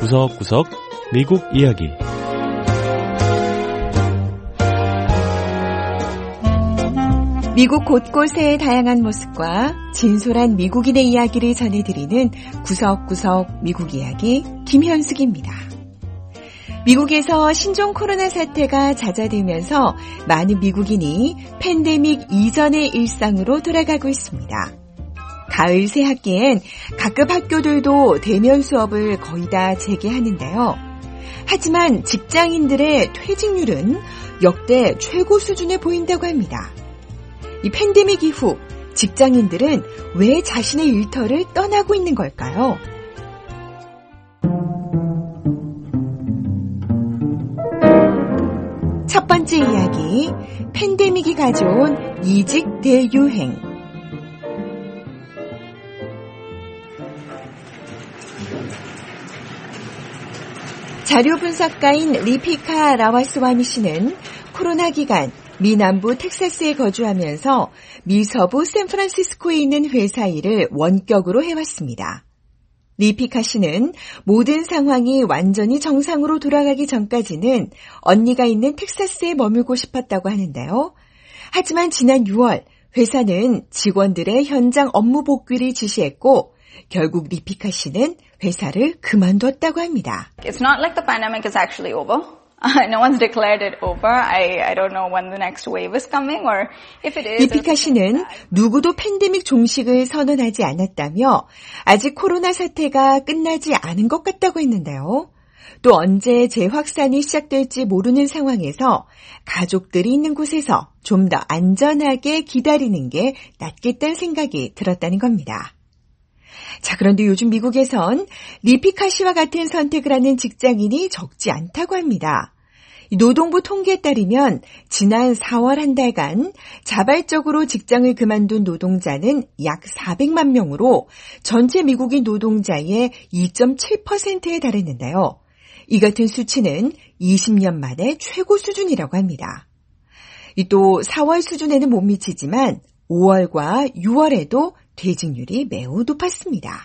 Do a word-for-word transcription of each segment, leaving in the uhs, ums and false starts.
구석구석 미국 이야기. 미국 곳곳의 다양한 모습과 진솔한 미국인의 이야기를 전해드리는 구석구석 미국 이야기 김현숙입니다. 미국에서 신종 코로나 사태가 잦아들면서 많은 미국인이 팬데믹 이전의 일상으로 돌아가고 있습니다. 가을 새학기엔 각급 학교들도 대면 수업을 거의 다 재개하는데요. 하지만 직장인들의 퇴직률은 역대 최고 수준에 보인다고 합니다. 이 팬데믹 이후 직장인들은 왜 자신의 일터를 떠나고 있는 걸까요? 첫 번째 이야기, 팬데믹이 가져온 이직 대유행. 자료 분석가인 리피카 라와스와미 씨는 코로나 기간 미 남부 텍사스에 거주하면서 미 서부 샌프란시스코에 있는 회사 일을 원격으로 해왔습니다. 리피카 씨는 모든 상황이 완전히 정상으로 돌아가기 전까지는 언니가 있는 텍사스에 머물고 싶었다고 하는데요. 하지만 지난 유월 회사는 직원들의 현장 업무 복귀를 지시했고 결국 리피카 씨는 회사를 그만뒀다고 합니다. It's not like the pandemic is actually over. No one's declared it over. I, I don't know when the next wave is coming or if it is. 리피카 씨는 누구도 팬데믹 종식을 선언하지 않았다며 아직 코로나 사태가 끝나지 않은 것 같다고 했는데요. 또 언제 재확산이 시작될지 모르는 상황에서 가족들이 있는 곳에서 좀 더 안전하게 기다리는 게 낫겠다는 생각이 들었다는 겁니다. 자, 그런데 요즘 미국에선 리피카 씨와 같은 선택을 하는 직장인이 적지 않다고 합니다. 노동부 통계에 따르면 지난 사월 한 달간 자발적으로 직장을 그만둔 노동자는 약 사백만 명으로 전체 미국인 노동자의 이 점 칠 퍼센트에 달했는데요. 이 같은 수치는 이십 년 만에 최고 수준이라고 합니다. 또 사월 수준에는 못 미치지만 오월과 유월에도 퇴직률이 매우 높았습니다.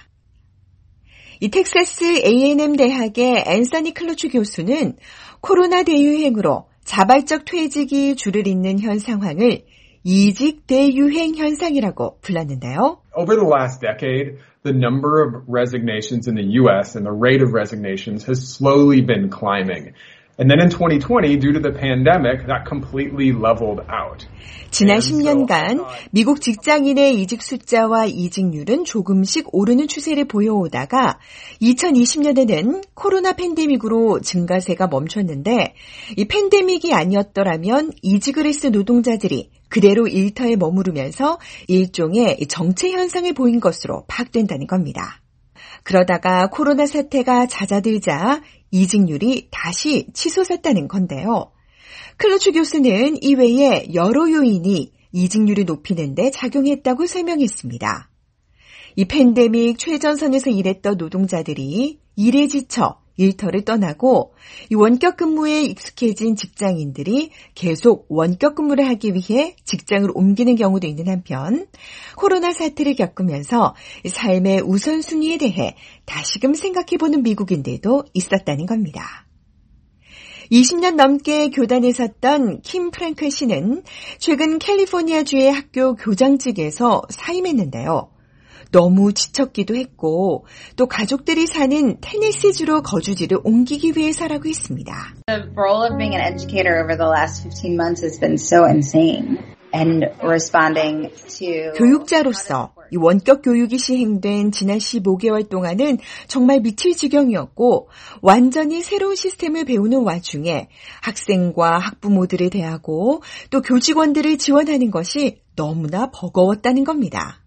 이 텍사스 에이 앤 엠 대학의 앤서니 클로츠 교수는 코로나 대유행으로 자발적 퇴직이 줄을 잇는 현 상황을 이직 대유행 현상이라고 불렀는데요. Over the last decade, the number of resignations in the U S and the rate of resignations has slowly been climbing. And then in twenty twenty, due to the pandemic, that completely leveled out. 지난 십 년간 미국 직장인의 이직 숫자와 이직률은 조금씩 오르는 추세를 보여오다가 이천이십 년에는 코로나 팬데믹으로 증가세가 멈췄는데 이 팬데믹이 아니었더라면 이직을 했을 노동자들이 그대로 일터에 머무르면서 일종의 정체 현상을 보인 것으로 파악된다는 겁니다. 그러다가 코로나 사태가 잦아들자 이직률이 다시 치솟았다는 건데요. 클로츠 교수는 이외에 여러 요인이 이직률을 높이는 데 작용했다고 설명했습니다. 이 팬데믹 최전선에서 일했던 노동자들이 일에 지쳐 일터를 떠나고 이 원격 근무에 익숙해진 직장인들이 계속 원격 근무를 하기 위해 직장을 옮기는 경우도 있는 한편 코로나 사태를 겪으면서 삶의 우선순위에 대해 다시금 생각해보는 미국인들도 있었다는 겁니다. 이십 년 넘게 교단에 섰던 킴 프랭클 씨는 최근 캘리포니아주의 학교 교장직에서 사임했는데요. 너무 지쳤기도 했고 또 가족들이 사는 테네시주로 거주지를 옮기기 위해서라고 했습니다. The role of being an educator over the last fifteen months has been so insane. And responding to 교육자로서 이 원격 교육이 시행된 지난 십오 개월 동안은 정말 미칠 지경이었고 완전히 새로운 시스템을 배우는 와중에 학생과 학부모들을 대하고 또 교직원들을 지원하는 것이 너무나 버거웠다는 겁니다.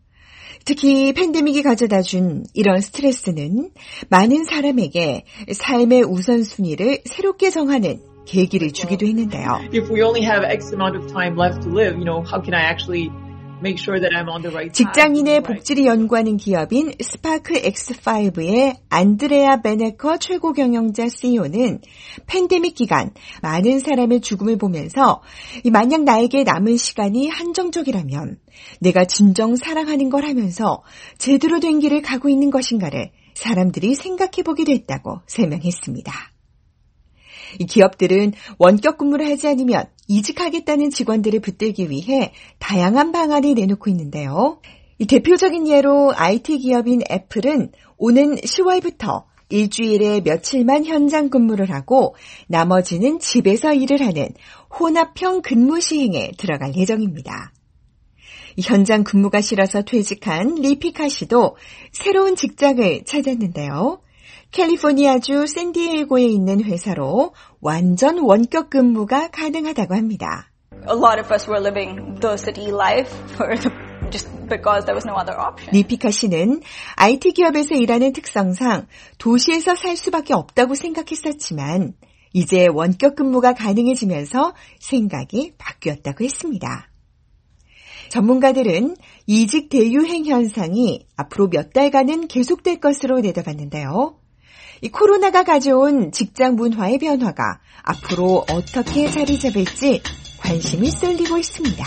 특히 팬데믹이 가져다준 이런 스트레스는 많은 사람에게 삶의 우선순위를 새롭게 정하는 계기를 주기도 했는데요. If we only have X amount of time left to live, you know, how can I actually make sure that I'm on the right path? 직장인의 복지를 연구하는 기업인 스파크 엑스 파이브의 안드레아 베네커 최고 경영자 씨이오는 팬데믹 기간 많은 사람의 죽음을 보면서 만약 나에게 남은 시간이 한정적이라면 내가 진정 사랑하는 걸 하면서 제대로 된 길을 가고 있는 것인가를 사람들이 생각해보게 됐다고 설명했습니다. 이 기업들은 원격 근무를 하지 않으면 이직하겠다는 직원들을 붙들기 위해 다양한 방안을 내놓고 있는데요. 이 대표적인 예로 아이티 기업인 애플은 오는 시월부터 일주일에 며칠만 현장 근무를 하고 나머지는 집에서 일을 하는 혼합형 근무 시행에 들어갈 예정입니다. 현장 근무가 싫어서 퇴직한 리피카 씨도 새로운 직장을 찾았는데요. 캘리포니아주 샌디에이고에 있는 회사로 완전 원격 근무가 가능하다고 합니다. A lot of us were living the city life for the, just because there was no other option. 리피카 씨는 아이티 기업에서 일하는 특성상 도시에서 살 수밖에 없다고 생각했었지만 이제 원격 근무가 가능해지면서 생각이 바뀌었다고 했습니다. 전문가들은 이직 대유행 현상이 앞으로 몇 달간은 계속될 것으로 내다봤는데요. 이 코로나가 가져온 직장 문화의 변화가 앞으로 어떻게 자리 잡을지 관심이 쏠리고 있습니다.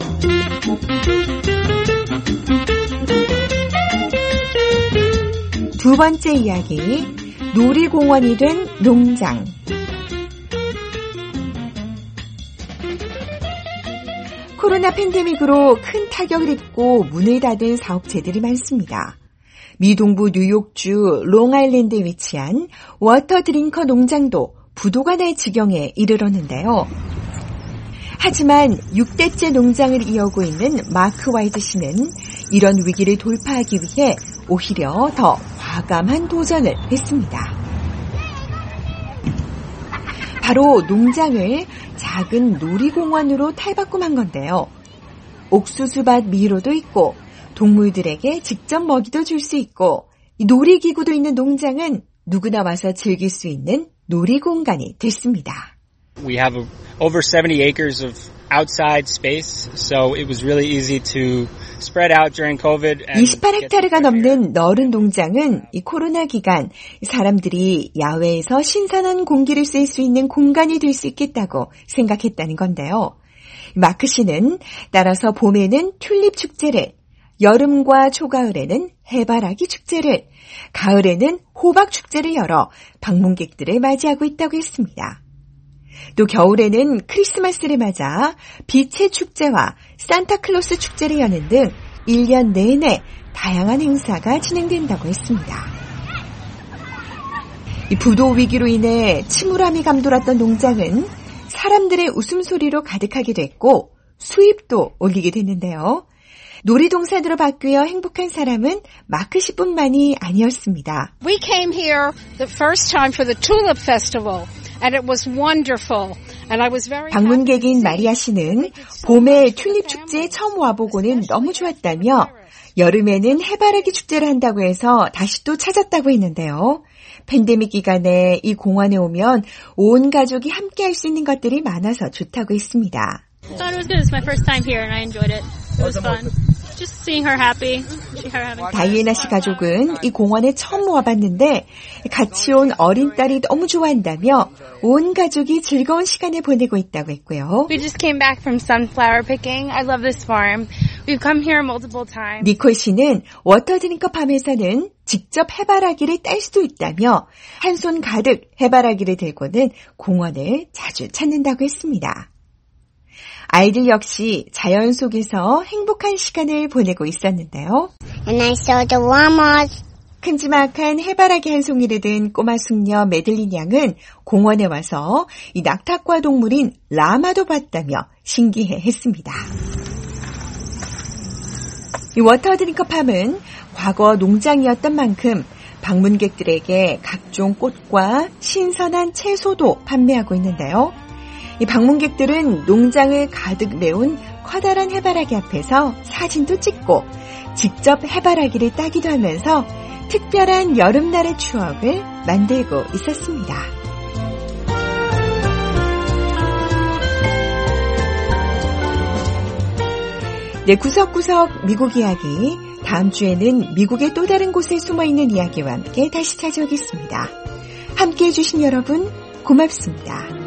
두 번째 이야기, 놀이공원이 된 농장. 코로나 팬데믹으로 큰 타격을 입고 문을 닫은 사업체들이 많습니다. 미 동부 뉴욕주 롱아일랜드에 위치한 워터 드링커 농장도 부도가 날 지경에 이르렀는데요. 하지만 육 대째 농장을 이어오고 있는 마크 와이즈 씨는 이런 위기를 돌파하기 위해 오히려 더 과감한 도전을 했습니다. 바로 농장을 작은 놀이공원으로 탈바꿈한 건데요. 옥수수밭 미로도 있고 동물들에게 직접 먹이도 줄 수 있고 놀이기구도 있는 농장은 누구나 와서 즐길 수 있는 놀이공간이 됐습니다. We have a, over seventy acres of outside space, so it was really easy to spread out during COVID. 이십팔 헥타르가 넘는 넓은 농장은 이 코로나 기간 사람들이 야외에서 신선한 공기를 쐴 수 있는 공간이 될 수 있겠다고 생각했다는 건데요. 마크 씨는 따라서 봄에는 튤립 축제를, 여름과 초가을에는 해바라기 축제를, 가을에는 호박 축제를 열어 방문객들을 맞이하고 있다고 했습니다. 또 겨울에는 크리스마스를 맞아 빛의 축제와 산타클로스 축제를 여는 등 일 년 내내 다양한 행사가 진행된다고 했습니다. 이 부도 위기로 인해 침울함이 감돌았던 농장은 사람들의 웃음소리로 가득하게 됐고 수입도 올리게 됐는데요. 놀이동산으로 바뀌어 행복한 사람은 마크 씨뿐만이 아니었습니다. We came here the first time for the Tulip Festival. And it was wonderful. And I was very 방문객인 마리아 씨는 봄에 튤립 축제에 처음 와보고는 너무 좋았다며 여름에는 해바라기 축제를 한다고 해서 다시 또 찾았다고 했는데요. 팬데믹 기간에 이 공원에 오면 온 가족이 함께 할 수 있는 것들이 많아서 좋다고 했습니다. I thought it was good. It's my first time here and I enjoyed it. It was fun. Just seeing her happy. Her having 다이애나 씨 가족은 이 공원에 처음 와봤는데 같이 온 어린 딸이 너무 좋아한다며 온 가족이 즐거운 시간을 보내고 있다고 했고요. We just came back from sunflower picking. I love this farm. We've come here multiple times. 니콜 씨는 워터 드링커 팜에서는 직접 해바라기를 딸 수도 있다며 한 손 가득 해바라기를 들고는 공원을 자주 찾는다고 했습니다. 아이들 역시 자연 속에서 행복한 시간을 보내고 있었는데요. And I saw the llamas. 큼지막한 해바라기 한 송이를 든 꼬마 숙녀 메들린 양은 공원에 와서 이 낙타과 동물인 라마도 봤다며 신기해했습니다. 이 워터 드링커 팜은 과거 농장이었던 만큼 방문객들에게 각종 꽃과 신선한 채소도 판매하고 있는데요. 이 방문객들은 농장을 가득 메운 커다란 해바라기 앞에서 사진도 찍고 직접 해바라기를 따기도 하면서 특별한 여름날의 추억을 만들고 있었습니다. 네, 구석구석 미국 이야기. 다음 주에는 미국의 또 다른 곳에 숨어있는 이야기와 함께 다시 찾아오겠습니다. 함께해 주신 여러분 고맙습니다.